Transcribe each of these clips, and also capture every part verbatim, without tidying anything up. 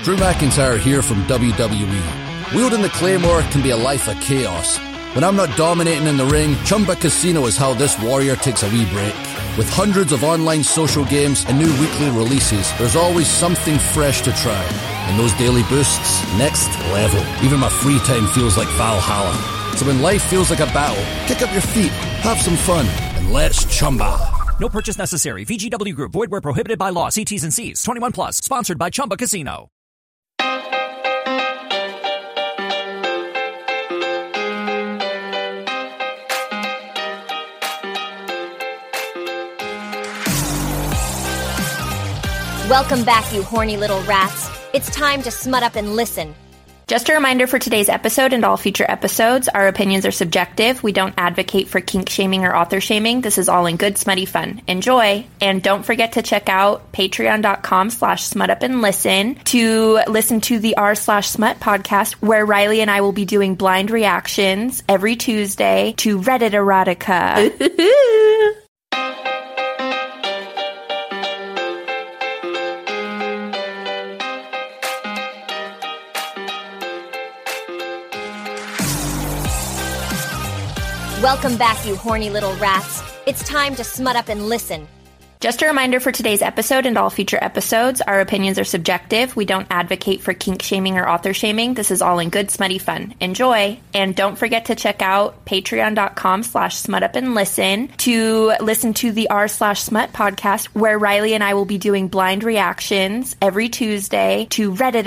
Drew McIntyre here from W W E. Wielding the Claymore can be a life of chaos. When I'm not dominating in the ring, Chumba Casino is how this warrior takes a wee break. With hundreds of online social games and new weekly releases, there's always something fresh to try. And those daily boosts, next level. Even my free time feels like Valhalla. So when life feels like a battle, kick up your feet, have some fun, and let's Chumba. No purchase necessary. V G W Group. Void where prohibited by law. See T's and C's. twenty-one plus. Sponsored by Chumba Casino. Welcome back, you horny little rats. It's time to smut up and listen. Just a reminder for today's episode and all future episodes, our opinions are subjective. We don't advocate for kink shaming or author shaming. This is all in good, smutty fun. Enjoy. And don't forget to check out patreon.com slash smut up and listen to listen to the r slash smut podcast, where Riley and I will be doing blind reactions every Tuesday to Reddit erotica. Welcome back, you horny little rats. It's time to smut up and listen. Just a reminder for today's episode and all future episodes, our opinions are subjective. We don't advocate for kink shaming or author shaming. This is all in good, smutty fun. Enjoy. And don't forget to check out patreon.com slash smut up and listen to listen to the r slash smut podcast, where Riley and I will be doing blind reactions every Tuesday to Reddit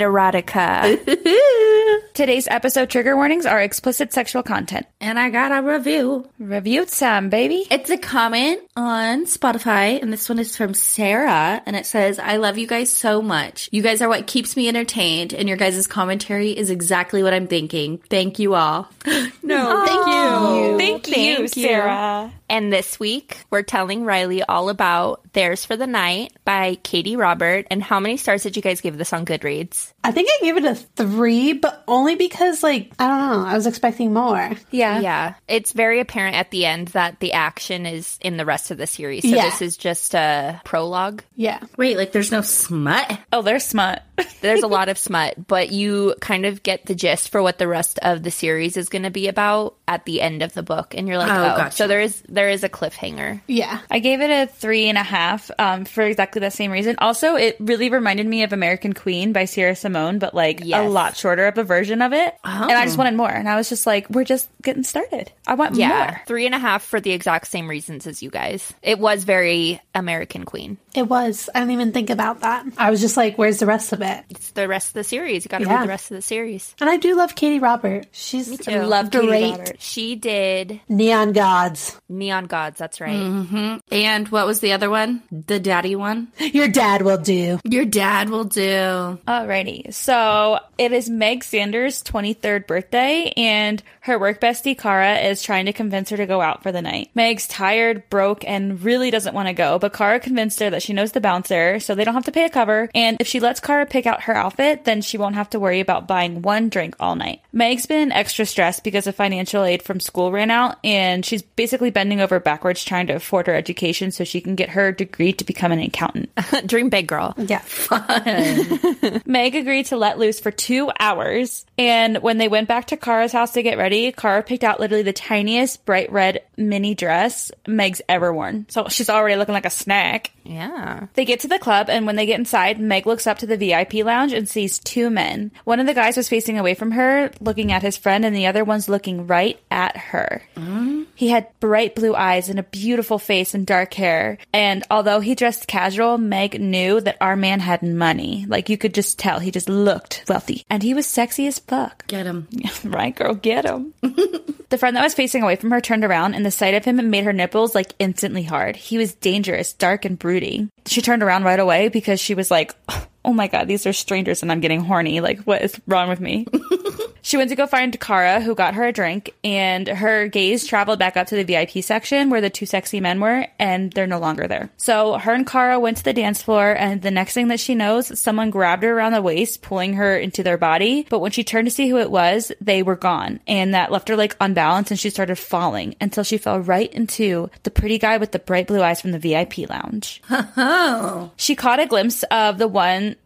erotica. Today's episode trigger warnings are explicit sexual content. And I got a review. Reviewed some, baby. It's a comment on Spotify, and this one is from Sarah, and it says, I love you guys so much. You guys are what keeps me entertained, and your guys' commentary is exactly what I'm thinking. Thank you all. No, thank you. Thank, Thank you, Sarah. And this week, we're telling Riley all about Theirs for the Night by Katie Robert. And how many stars did you guys give this on Goodreads? I think I gave it a three, but only because, like, I don't know, I was expecting more. Yeah. Yeah. It's very apparent at the end that the action is in the rest of the series. So Yeah. this is just a prologue. Yeah. Wait, like there's no smut? Oh, there's smut. There's a lot of smut, but you kind of get the gist for what the rest of the series is going to be about at the end of the book. And you're like, Oh, oh, gotcha. so there is there is a cliffhanger. Yeah. I gave it a three and a half um, for exactly the same reason. Also, it really reminded me of American Queen by Sierra Simone, but like Yes. a lot shorter of a version of it. Oh. And I just wanted more. And I was just like, we're just getting started. I want Yeah. more. Three and a half for the exact same reasons as you guys. It was very American Queen. It was. I didn't even think about that. I was just like, where's the rest of it? It's the rest of the series. You got to Yeah. read the rest of the series. And I do love Katie Robert. She's Me too. I love Katie great. Robert. She did Neon Gods. Neon Gods. That's right. Mm-hmm. And what was the other one? The daddy one? Your dad will do. Your dad will do. Alrighty. So it is Meg Sanders' twenty-third birthday, and her work bestie, Kara, is trying to convince her to go out for the night. Meg's tired, broke, and really doesn't want to go, but Kara convinced her that she knows the bouncer, so they don't have to pay a cover, and if she lets Kara pick out her outfit, then she won't have to worry about buying one drink all night. Meg's been extra stressed because of financial aid from school ran out, and she's basically bending over backwards trying to afford her education so she can get her degree to become an accountant. Dream big, girl. Yeah. Meg agreed to let loose for two hours, and when they went back to Kara's house to get ready, Kara picked out literally the tiniest bright red mini dress Meg's ever worn. So she's already looking like a snack. Yeah. They get to the club, and when they get inside, Meg looks up to the V I P lounge and sees two men. One of the guys was facing away from her, looking at his friend, and the other one's looking right at her. Mm. He had bright blue eyes and a beautiful face and dark hair, and although he dressed casual, Meg knew that our man had money. Like, you could just tell, he just looked wealthy. And he was sexy as fuck. Get him. Right, girl, get him. The friend that was facing away from her turned around, and the sight of him made her nipples, like, instantly hard. He was dangerous, dark, and brooding. She turned around right away because she was like, oh my god, these are strangers and I'm getting horny. Like, what is wrong with me? She went to go find Kara, who got her a drink, and her gaze traveled back up to the V I P section where the two sexy men were, and they're no longer there. So her and Kara went to the dance floor, and the next thing that she knows, someone grabbed her around the waist, pulling her into their body. But when she turned to see who it was, they were gone, and that left her like unbalanced, and she started falling until she fell right into the pretty guy with the bright blue eyes from the V I P lounge. Oh. She caught a glimpse of the one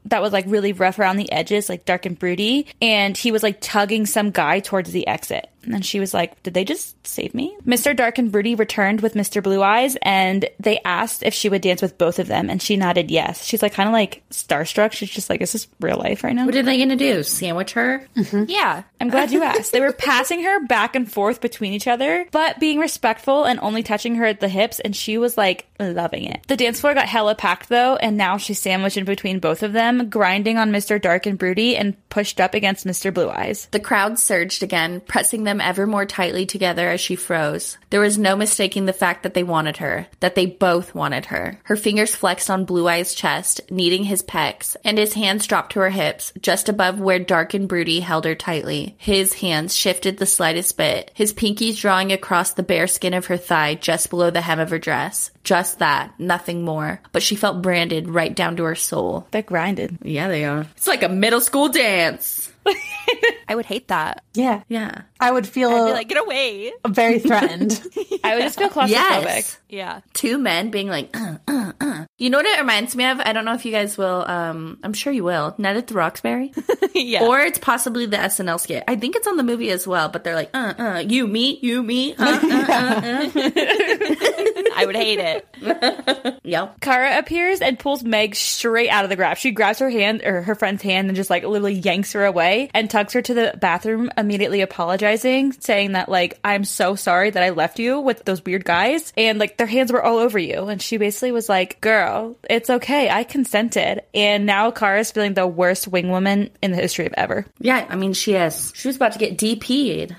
that was like really rough around the edges, like dark and broody. And he was like tugging some guy towards the exit. And she was like, did they just save me? Mister Dark and Broody returned with Mister Blue Eyes, and they asked if she would dance with both of them, and she nodded yes. She's like kind of like starstruck. She's just like, is this real life right now? What are they going to do? Sandwich her? Mm-hmm. Yeah. I'm glad you asked. They were passing her back and forth between each other, but being respectful and only touching her at the hips, and she was like loving it. The dance floor got hella packed though, and now she's sandwiched in between both of them, grinding on Mister Dark and Broody and pushed up against Mister Blue Eyes. The crowd surged again, pressing them ever more tightly together as she froze. There was no mistaking the fact that they wanted her, that they both wanted her. Her fingers flexed on Blue Eyes' chest, kneading his pecs, and his hands dropped to her hips, just above where Dark and Broody held her tightly. His hands shifted the slightest bit, his pinkies drawing across the bare skin of her thigh just below the hem of her dress. Just that, nothing more. But she felt branded right down to her soul. They're grinded. Yeah, they are. It's like a middle school dance. I would hate that. Yeah. Yeah. I would feel I'd be like, get away. very threatened. I would just feel claustrophobic. Yes. Yeah. Two men being like, uh, uh, uh. You know what it reminds me of? I don't know if you guys will. Um, I'm sure you will. Night at the Roxbury. Yeah. Or it's possibly the S N L skit. I think it's on the movie as well, but they're like, uh, uh, you, me, you, me, uh, uh, uh, uh. I would hate it. Yep. Kara appears and pulls Meg straight out of the grab. She grabs her hand, or her friend's hand, and just like literally yanks her away and tugs her to the bathroom, immediately apologizing, saying that like, I'm so sorry that I left you with those weird guys, and like their hands were all over you. And she basically was like, girl, it's okay, I consented. And now Kara's feeling the worst wing woman in the history of ever. Yeah, I mean, she is. She was about to get D P'd.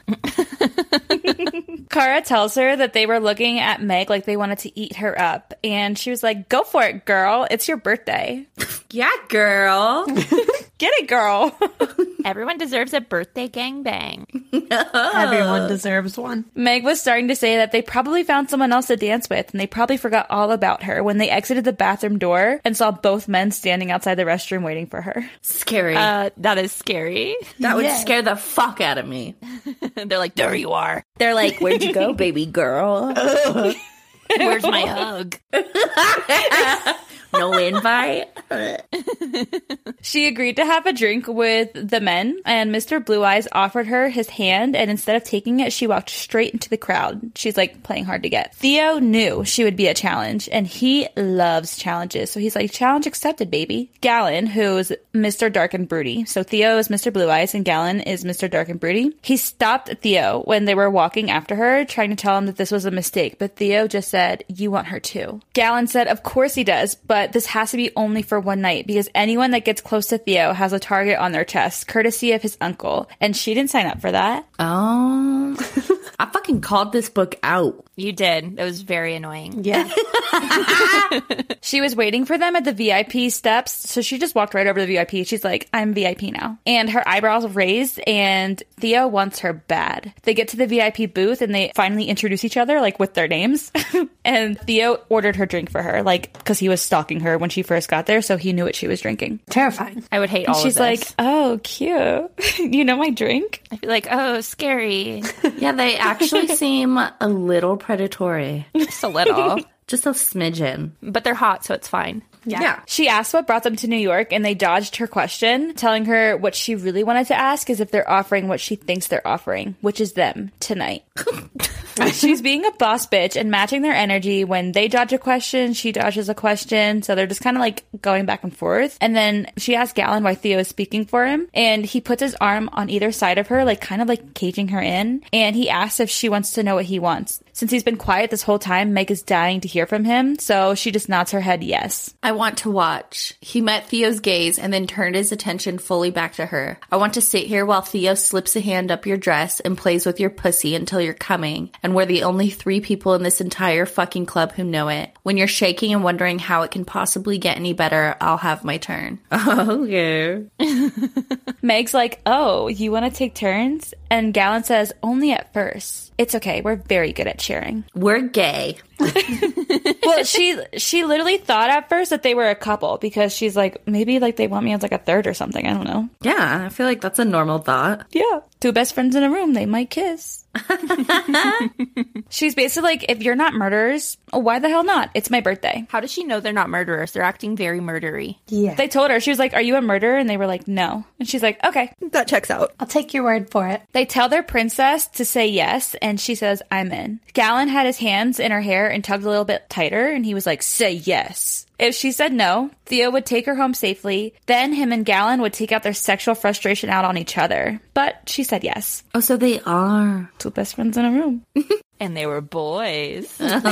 Kara tells her that they were looking at Meg like they wanted to eat her up. And she was like, go for it, girl. It's your birthday. Yeah, girl. Get it, girl. Everyone deserves a birthday gangbang. Everyone deserves one. Meg was starting to say that they probably found someone else to dance with, and they probably forgot all about her when they exited the bathroom door and saw both men standing outside the restroom waiting for her. Scary. Uh, that is scary. that would yeah. scare the fuck out of me. They're like, there you are. They're like, where'd you go, baby girl? Where's my hug? No invite? She agreed to have a drink with the men, and Mister Blue Eyes offered her his hand, and instead of taking it, she walked straight into the crowd. She's like playing hard to get. Theo knew she would be a challenge, and he loves challenges, so he's like, challenge accepted, baby. Gallon, who's Mister Dark and Broody, so Theo is Mister Blue Eyes, and Gallon is Mister Dark and Broody. He stopped Theo when they were walking after her, trying to tell him that this was a mistake, but Theo just said, you want her too. Gallon said, of course he does, but this has to be only for one night, because anyone that gets close to Theo has a target on their chest, courtesy of his uncle, and she didn't sign up for that. Oh. I fucking called this book out. You did. It was very annoying. Yeah. She was waiting for them at the V I P steps, so she just walked right over to the V I P. She's like, I'm V I P now. And her eyebrows raised, and Theo wants her bad. They get to the V I P booth, and they finally introduce each other, like, with their names. And Theo ordered her drink for her, like, because he was stalking her when she first got there, so he knew what she was drinking. Terrifying. I would hate all She's of this. like, oh, cute. You know my drink? I'd be like, oh, scary. Yeah, they actually seem a little predatory. Just a little. Just a smidgen. But they're hot, so it's fine. Yeah. Yeah. She asked what brought them to New York, and they dodged her question, telling her what she really wanted to ask is if they're offering what she thinks they're offering, which is them tonight. She's being a boss bitch and matching their energy. When they dodge a question, she dodges a question. So they're just kind of like going back and forth. And then she asked Gallon why Theo is speaking for him. And he puts his arm on either side of her, like kind of like caging her in. And he asks if she wants to know what he wants. Since he's been quiet this whole time, Meg is dying to hear from him. So she just nods her head yes. I want to watch. He met Theo's gaze and then turned his attention fully back to her. I want to sit here while Theo slips a hand up your dress and plays with your pussy until you're coming. And we're the only three people in this entire fucking club who know it. When you're shaking and wondering how it can possibly get any better, I'll have my turn. Oh, yeah. Meg's like, oh, you want to take turns? And Gallon says, only at first. It's okay. We're very good at sharing. We're gay. Well, she she literally thought at first that they were a couple because she's like, maybe like they want me as like a third or something. I don't know. Yeah, I feel like that's a normal thought. Yeah. Two best friends in a room. They might kiss. She's basically like, if you're not murderers, why the hell not? It's my birthday. How does she know they're not murderers? They're acting very murdery. Yeah. They told her, she was like, are you a murderer? And they were like, no. And she's like, okay. That checks out. I'll take your word for it. They tell their princess to say yes, and she says, I'm in. Galen had his hands in her hair and tugged a little bit tighter, and he was like, say yes. If she said no, Theo would take her home safely. Then him and Galen would take out their sexual frustration out on each other. But she said yes. Oh, so they are. Two best friends in a room. And they were boys.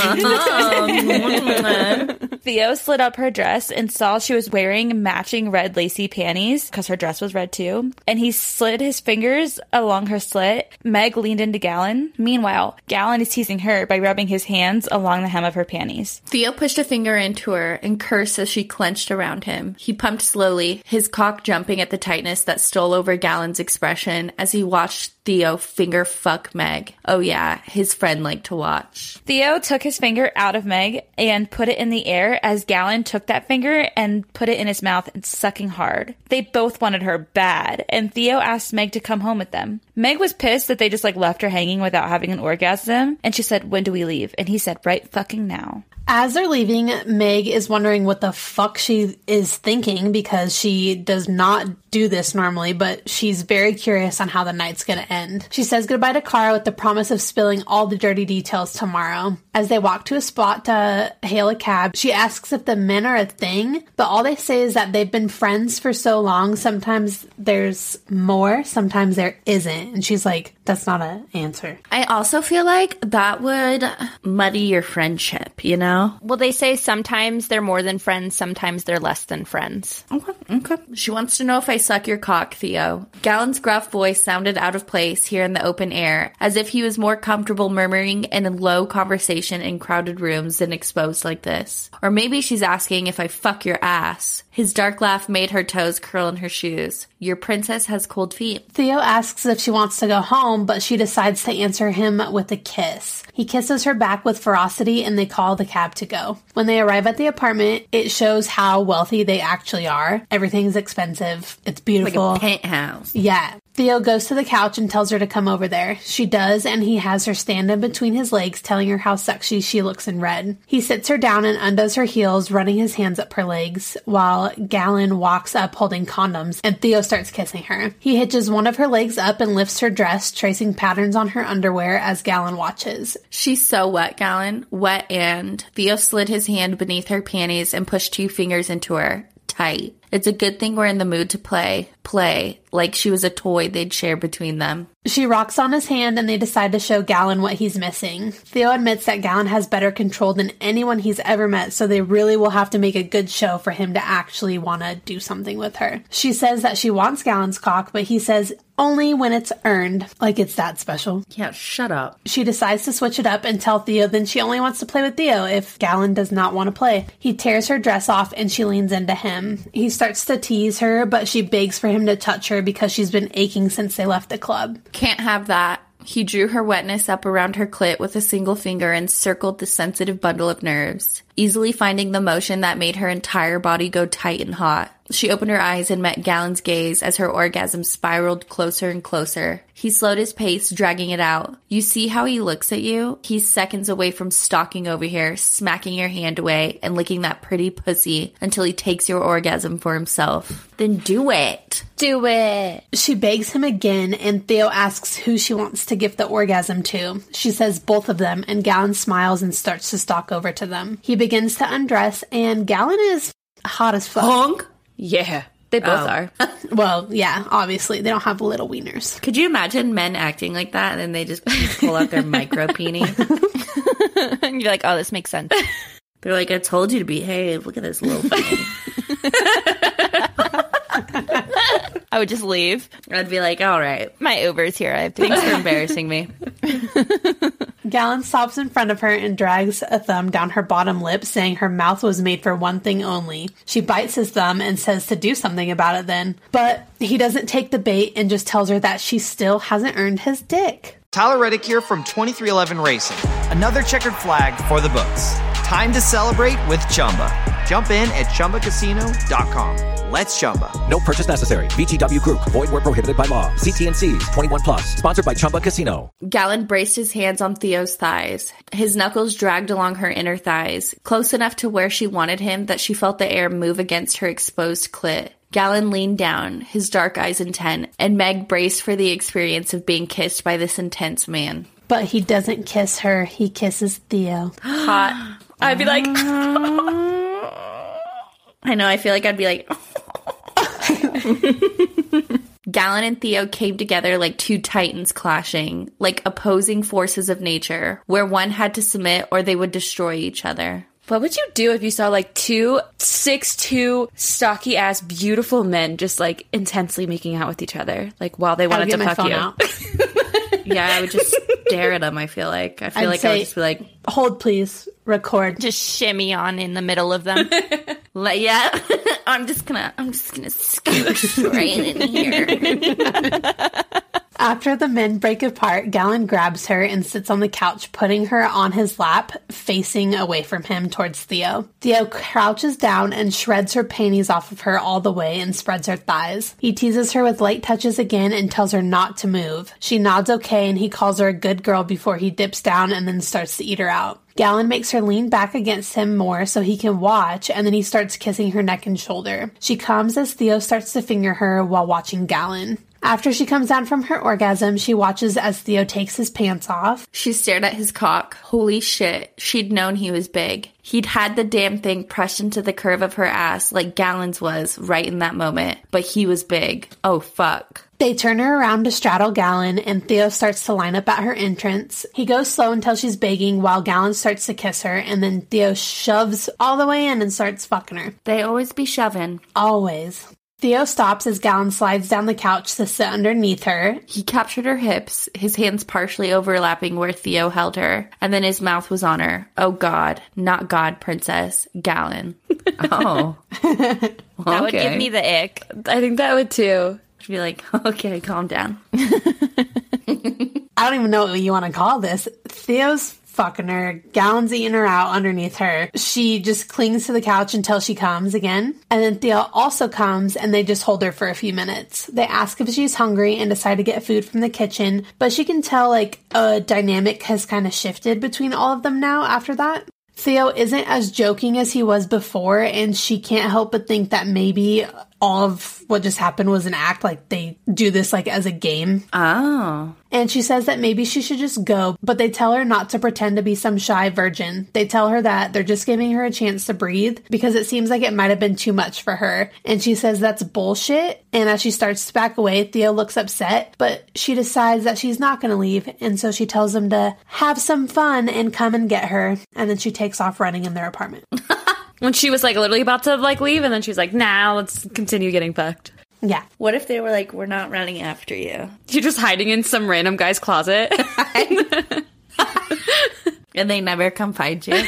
Theo slid up her dress and saw she was wearing matching red lacy panties because her dress was red too. And he slid his fingers along her slit. Meg leaned into Galen. Meanwhile, Galen is teasing her by rubbing his hands along the hem of her panties. Theo pushed a finger into her and cursed as she clenched around him. He pumped slowly, his cock jumping at the tightness that stole over Galen's expression as he watched Theo finger fuck Meg. Oh yeah, his friend liked to watch. Theo took his finger out of Meg and put it in the air as Galen took that finger and put it in his mouth and sucking hard. They both wanted her bad, and Theo asked Meg to come home with them. Meg was pissed that they just like left her hanging without having an orgasm, and she said, when do we leave? And he said, right fucking now. As they're leaving, Meg is wondering what the fuck she is thinking because she does not do this normally, but she's very curious on how the night's gonna end. She says goodbye to Kara with the promise of spilling all the dirty details tomorrow. As they walk to a spot to hail a cab, she asks if the men are a thing, but all they say is that they've been friends for so long, sometimes there's more, sometimes there isn't. And she's like, that's not an answer. I also feel like that would muddy your friendship, you know? Well, they say sometimes they're more than friends, sometimes they're less than friends. Okay, okay. She wants to know if I suck your cock, Theo. Galen's gruff voice sounded out of place here in the open air, as if he was more comfortable murmuring in a low conversation in crowded rooms than exposed like this. Or maybe she's asking if I fuck your ass. His dark laugh made her toes curl in her shoes. Your princess has cold feet. Theo asks if she wants to go home, but she decides to answer him with a kiss. He kisses her back with ferocity and they call the cab to go. When they arrive at the apartment, it shows how wealthy they actually are. Everything's expensive. It's beautiful. Like a penthouse. Yeah. Theo goes to the couch and tells her to come over there. She does, and he has her stand in between his legs, telling her how sexy she looks in red. He sits her down and undoes her heels, running his hands up her legs, while Galen walks up holding condoms, and Theo starts kissing her. He hitches one of her legs up and lifts her dress, tracing patterns on her underwear as Galen watches. She's so wet, Galen. Wet and... Theo slid his hand beneath her panties and pushed two fingers into her. Tight. It's a good thing we're in the mood to play. Play. Like she was a toy they'd share between them. She rocks on his hand and they decide to show Galen what he's missing. Theo admits that Galen has better control than anyone he's ever met, so they really will have to make a good show for him to actually want to do something with her. She says that she wants Galen's cock, but he says only when it's earned. Like it's that special. Yeah, shut up. She decides to switch it up and tell Theo then she only wants to play with Theo if Galen does not want to play. He tears her dress off and she leans into him. He starts to tease her, but she begs for him to touch her because she's been aching since they left the club. Can't have that. He drew her wetness up around her clit with a single finger and circled the sensitive bundle of nerves, easily finding the motion that made her entire body go tight and hot. She opened her eyes and met Galen's gaze as her orgasm spiraled closer and closer. He slowed his pace, dragging it out. You see how he looks at you? He's seconds away from stalking over here, smacking your hand away, and licking that pretty pussy until he takes your orgasm for himself. Then do it. Do it. She begs him again, and Theo asks who she wants to give the orgasm to. She says both of them, and Galen smiles and starts to stalk over to them. He begins to undress, and Galen is hot as fuck. Honk? Yeah, they both Oh. are. Well, yeah, obviously. They don't have little wieners. Could you imagine men acting like that and then they just pull out their micro peenie? And you're like, oh, this makes sense. They're like, I told you to behave. Look at this little thing. I would just leave. I'd be like, all right. My Uber's here. I have to. Thanks for embarrassing me. Galen stops in front of her and drags a thumb down her bottom lip, saying her mouth was made for one thing only. She bites his thumb and says to do something about it then. But he doesn't take the bait and just tells her that she still hasn't earned his dick. Tyler Reddick here from twenty-three eleven Racing. Another checkered flag for the books. Time to celebrate with Chumba. Jump in at Chumba Casino dot com. Let's Chumba. No purchase necessary. V G W Group. Void where prohibited by law. See T and C's. twenty-one plus. Sponsored by Chumba Casino. Gallon braced his hands on Theo's thighs. His knuckles dragged along her inner thighs, close enough to where she wanted him that she felt the air move against her exposed clit. Gallon leaned down, his dark eyes intent, and Meg braced for the experience of being kissed by this intense man. But he doesn't kiss her. He kisses Theo. Hot. I'd be like... I know, I feel like I'd be like... Gallon and Theo came together like two titans clashing, like opposing forces of nature, where one had to submit or they would destroy each other. What would you do if you saw like two six two stocky ass beautiful men just like intensely making out with each other, like while they wanted to fuck you? Out. Yeah, I would just stare at them. I feel like I feel I'd like say, I would just be like, "Hold, please, record." Just shimmy on in the middle of them. like, yeah, I'm just gonna, I'm just gonna scooch right in here. After the men break apart, Gallon grabs her and sits on the couch, putting her on his lap, facing away from him towards Theo. Theo crouches down and shreds her panties off of her all the way and spreads her thighs. He teases her with light touches again and tells her not to move. She nods okay, and he calls her a good girl before he dips down and then starts to eat her out. Gallon makes her lean back against him more so he can watch, and then he starts kissing her neck and shoulder. She comes as Theo starts to finger her while watching Gallon. After she comes down from her orgasm, she watches as Theo takes his pants off. She stared at his cock. Holy shit. She'd known he was big. He'd had the damn thing pressed into the curve of her ass like Gallon's was right in that moment. But he was big. Oh, fuck. They turn her around to straddle Gallon, and Theo starts to line up at her entrance. He goes slow until she's begging while Gallon starts to kiss her, and then Theo shoves all the way in and starts fucking her. They always be shoving. Always. Theo stops as Gallon slides down the couch to sit underneath her. He captured her hips, his hands partially overlapping where Theo held her, and then his mouth was on her. Oh, God. Not God, princess. Gallon. Oh. That okay. would give me the ick. I think that would too. I'd be like, okay, calm down. I don't even know what you want to call this. Theo's fucking her. Gallon's eating her out underneath her. She just clings to the couch until she comes again. And then Theo also comes, and they just hold her for a few minutes. They ask if she's hungry and decide to get food from the kitchen, but she can tell like a dynamic has kind of shifted between all of them now after that. Theo isn't as joking as he was before, and she can't help but think that maybe all of what just happened was an act, like they do this like as a game. Oh. And she says that maybe she should just go, but they tell her not to pretend to be some shy virgin. They tell her that they're just giving her a chance to breathe because it seems like it might have been too much for her. And she says that's bullshit. And as she starts to back away, Theo looks upset, but she decides that she's not going to leave. And so she tells him to have some fun and come and get her. And then she takes off running in their apartment. When she was like literally about to like leave, and then she's like, nah, let's continue getting fucked. Yeah. What if they were like, we're not running after you? You're just hiding in some random guy's closet. And they never come find you.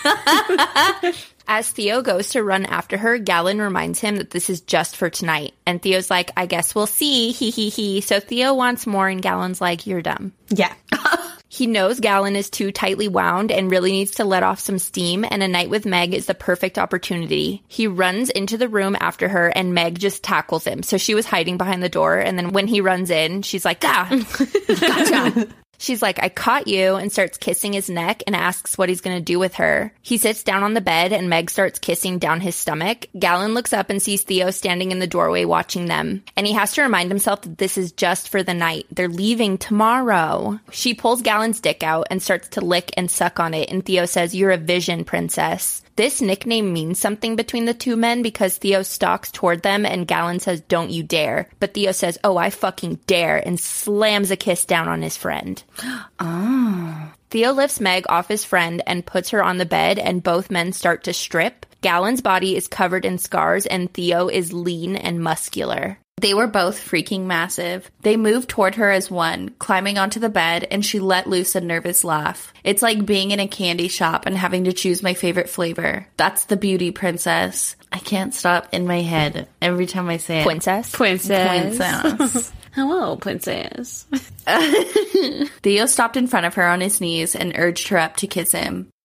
As Theo goes to run after her, Gallon reminds him that this is just for tonight. And Theo's like, I guess we'll see. He, he, he. So Theo wants more, and Gallon's like, you're dumb. Yeah. He knows Gallon is too tightly wound and really needs to let off some steam, and a night with Meg is the perfect opportunity. He runs into the room after her, and Meg just tackles him. So she was hiding behind the door, and then when he runs in, she's like, ah, gotcha. She's like, I caught you, and starts kissing his neck and asks what he's going to do with her. He sits down on the bed, and Meg starts kissing down his stomach. Gallon looks up and sees Theo standing in the doorway watching them. And he has to remind himself that this is just for the night. They're leaving tomorrow. She pulls Gallon's dick out and starts to lick and suck on it, and Theo says, you're a vision, princess. This nickname means something between the two men because Theo stalks toward them and Gallon says, don't you dare. But Theo says, oh, I fucking dare, and slams a kiss down on his friend. Oh. Theo lifts Meg off his friend and puts her on the bed, and both men start to strip. Gallon's body is covered in scars, and Theo is lean and muscular. They were both freaking massive. They moved toward her as one, climbing onto the bed, and she let loose a nervous laugh. It's like being in a candy shop and having to choose my favorite flavor. That's the beauty, princess. I can't stop in my head every time I say it. Princess? Princess. Princess. Hello, princess. Theo stopped in front of her on his knees and urged her up to kiss him.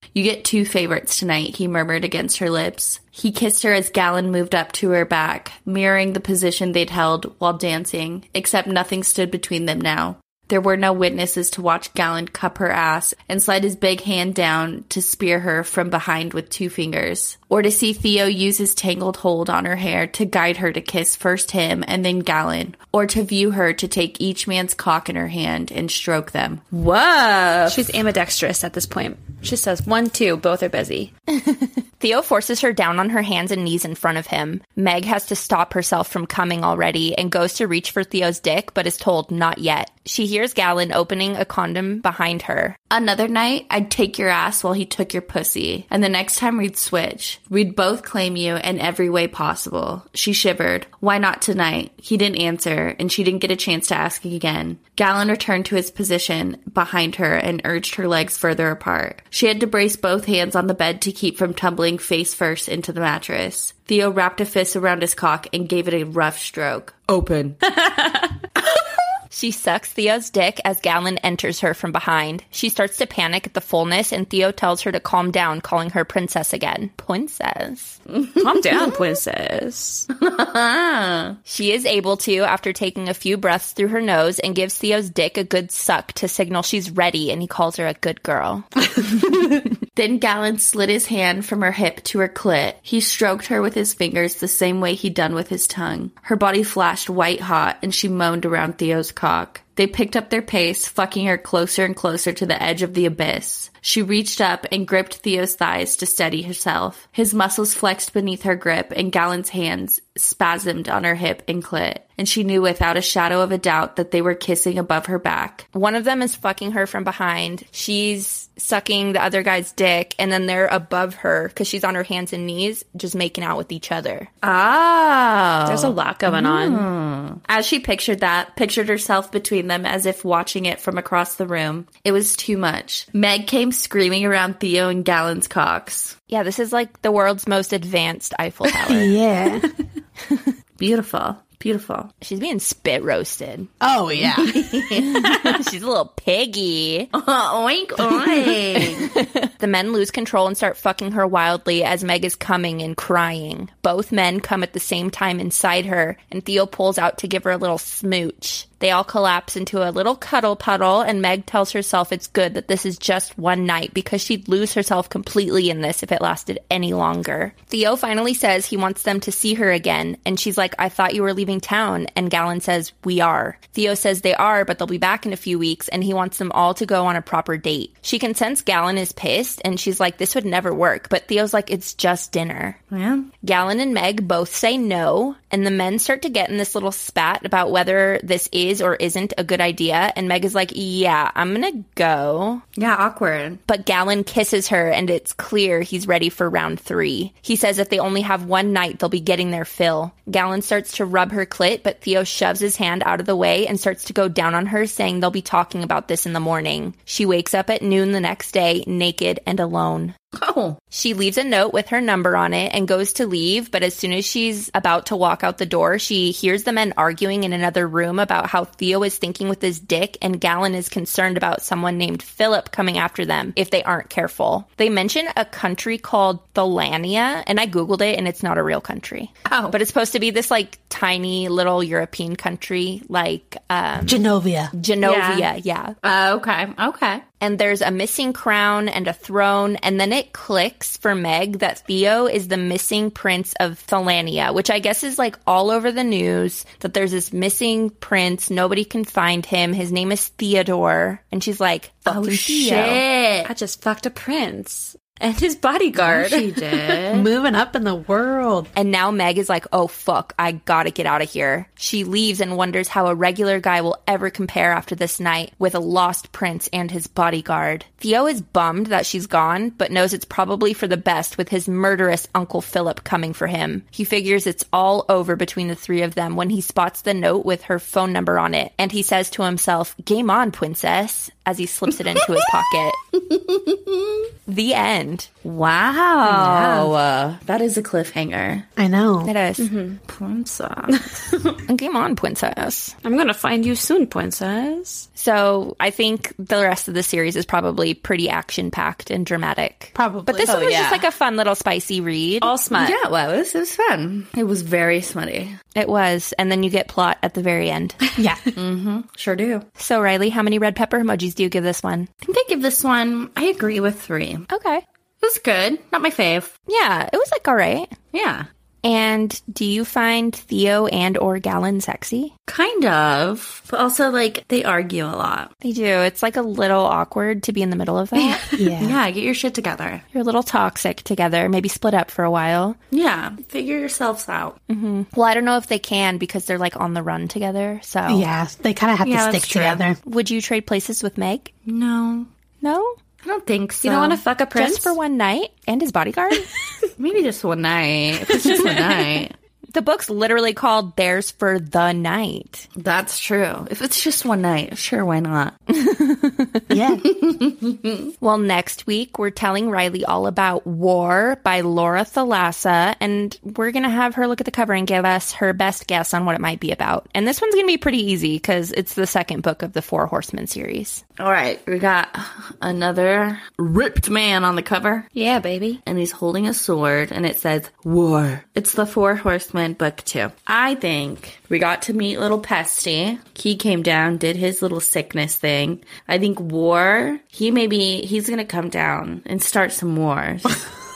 You get two favorites tonight, he murmured against her lips. He kissed her as Galen moved up to her back, mirroring the position they'd held while dancing, except nothing stood between them now. There were no witnesses to watch Galen cup her ass and slide his big hand down to spear her from behind with two fingers, or to see Theo use his tangled hold on her hair to guide her to kiss first him and then Galen, or to view her to take each man's cock in her hand and stroke them. Whoa! She's ambidextrous at this point. She says, one, two, both are busy. Theo forces her down on her hands and knees in front of him. Meg has to stop herself from coming already and goes to reach for Theo's dick, but is told not yet. She hears Galen opening a condom behind her. Another night, I'd take your ass while he took your pussy. And the next time we'd switch. We'd both claim you in every way possible. She shivered. Why not tonight? He didn't answer, and she didn't get a chance to ask again. Galen returned to his position behind her and urged her legs further apart. She had to brace both hands on the bed to keep from tumbling face first into the mattress. Theo wrapped a fist around his cock and gave it a rough stroke. Open. She sucks Theo's dick as Galen enters her from behind. She starts to panic at the fullness, and Theo tells her to calm down, calling her princess again. Princess. Calm down, princess. She is able to after taking a few breaths through her nose and gives Theo's dick a good suck to signal she's ready, and he calls her a good girl. Then Galen slid his hand from her hip to her clit. He stroked her with his fingers the same way he'd done with his tongue. Her body flashed white hot, and she moaned around Theo's cock. They picked up their pace, fucking her closer and closer to the edge of the abyss. She reached up and gripped Theo's thighs to steady herself. His muscles flexed beneath her grip, and Galen's hands spasmed on her hip and clit. And she knew without a shadow of a doubt that they were kissing above her back. One of them is fucking her from behind. She's sucking the other guy's dick, and then they're above her because she's on her hands and knees just making out with each other. Oh. There's a lot going mm. on. As she pictured that, pictured herself between them as if watching it from across the room, it was too much. Meg came screaming around Theo and Galen's cocks. Yeah, this is like the world's most advanced Eiffel Tower. Yeah. Beautiful. Beautiful. She's being spit roasted. Oh, yeah. She's a little piggy. Oh, oink, oink. The men lose control and start fucking her wildly as Meg is coming and crying. Both men come at the same time inside her, and Theo pulls out to give her a little smooch. They all collapse into a little cuddle puddle, and Meg tells herself it's good that this is just one night because she'd lose herself completely in this if it lasted any longer. Theo finally says he wants them to see her again, and she's like, I thought you were leaving town, and Galen says, we are. Theo says they are, but they'll be back in a few weeks, and he wants them all to go on a proper date. She can sense Galen is pissed, and she's like, this would never work, but Theo's like, it's just dinner. Yeah. Galen and Meg both say no, and the men start to get in this little spat about whether this is or isn't a good idea, and Meg is like, yeah, I'm gonna go. Yeah, awkward. But Galen kisses her, and it's clear he's ready for round three. He says if they only have one night, they'll be getting their fill. Galen starts to rub her clit, but Theo shoves his hand out of the way and starts to go down on her, saying they'll be talking about this in the morning. She wakes up at noon the next day, naked and alone. Oh. She leaves a note with her number on it and goes to leave, but as soon as she's about to walk out the door, she hears the men arguing in another room about how Theo is thinking with his dick, and Galen is concerned about someone named Philip coming after them if they aren't careful. They mention a country called Thalania, and I googled it, and it's not a real country. Oh. But it's supposed to be this, like, tiny little European country, like... Um, Genovia. Genovia, yeah. yeah. Uh, okay, okay. And there's a missing crown and a throne, and then it clicks for Meg that Theo is the missing prince of Thalania, which I guess is like all over the news, that there's this missing prince, nobody can find him, his name is Theodore, and she's like, fucking oh, Theo. shit. I just fucked a prince. And his bodyguard. She did. Moving up in the world. And now Meg is like, oh, fuck, I gotta get out of here. She leaves and wonders how a regular guy will ever compare after this night with a lost prince and his bodyguard. Theo is bummed that she's gone, but knows it's probably for the best with his murderous Uncle Philip coming for him. He figures it's all over between the three of them when he spots the note with her phone number on it. And he says to himself, game on, princess. as he slips it into his pocket. The end. Wow. Uh, that is a cliffhanger. I know. It is. Mm-hmm. Princess. Come on, princess. I'm going to find you soon, princess. So I think the rest of the series is probably pretty action-packed and dramatic. Probably. But this Oh, one was yeah. just like a fun little spicy read. All smut. Yeah, well, it was, it was fun. It was very smutty. It was. And then you get plot at the very end. Yeah. Mm-hmm. Sure do. So, Riley, how many red pepper emojis do you give this one? I think I give this one, I agree with three. It Okay. was good. Not my fave. Yeah, it was like all right. Yeah. And do you find Theo and or Gallon sexy? Kind of. But also, like, they argue a lot. They do. It's like a little awkward to be in the middle of that. Yeah. Yeah, get your shit together. You're a little toxic together. Maybe split up for a while. Yeah, figure yourselves out. Mm-hmm. Well, I don't know if they can because they're like on the run together. So Yeah. They kind of have Yeah, to that's stick true. together. would you trade places with Meg? No, No? I don't think so. You don't want to fuck a prince? Just for one night and his bodyguard? Maybe just one night. If it's just one night. The book's literally called Theirs for the Night. That's true. If it's just one night, sure, why not? Yeah. Well, next week, we're telling Riley all about War by Laura Thalassa, and we're going to have her look at the cover and give us her best guess on what it might be about. And this one's going to be pretty easy because it's the second book of the Four Horsemen series. All right, we got another ripped man on the cover. Yeah, baby. And he's holding a sword, and it says War. It's the Four Horsemen, book two. I think we got to meet little Pesty. He came down, did his little sickness thing. I think War, he maybe, he's gonna come down and start some wars.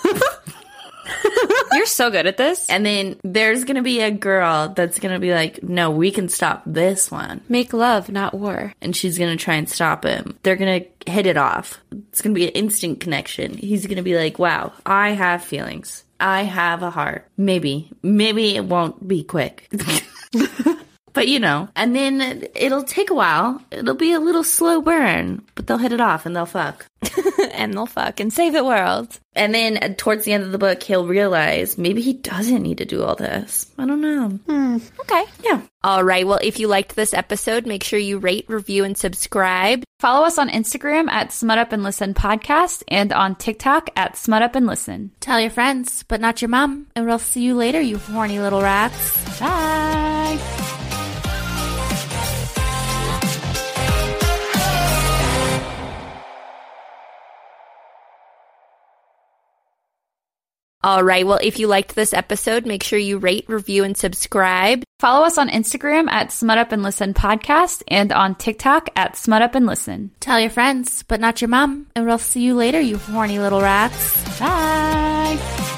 You're so good at this. And then there's gonna be a girl that's gonna be like, no, we can stop this one. Make love, not war. And she's gonna try and stop him. They're gonna hit it off. It's gonna be an instant connection. He's gonna be like, wow, I have feelings. I have a heart. Maybe. Maybe it won't be quick. But you know, and then it'll take a while. It'll be a little slow burn, but they'll hit it off and they'll fuck. And they'll fuck and save the world. And then towards the end of the book, he'll realize maybe he doesn't need to do all this. I don't know. Okay. Yeah. All right. Well, if you liked this episode, make sure you rate, review, and subscribe. Follow us on Instagram at Smut Up and Listen Podcast and on TikTok at Smut Up and Listen. Tell your friends, but not your mom. And we'll see you later, you horny little rats. Bye. All right. Well, if you liked this episode, make sure you rate, review, and subscribe. Follow us on Instagram at Smut Up and Listen Podcast and on TikTok at Smut Up and Listen. Tell your friends, but not your mom. And we'll see you later, you horny little rats. Bye.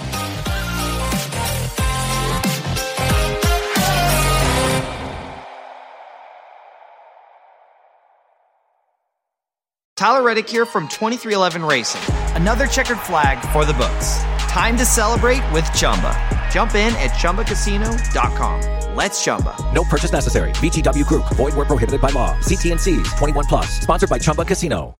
Tyler Reddick here from twenty-three eleven Racing. Another checkered flag for the books. Time to celebrate with Chumba. Jump in at Chumba Casino dot com. Let's Chumba. No purchase necessary. V G W Group. Void where prohibited by law. See T and C's. twenty-one plus. Sponsored by Chumba Casino.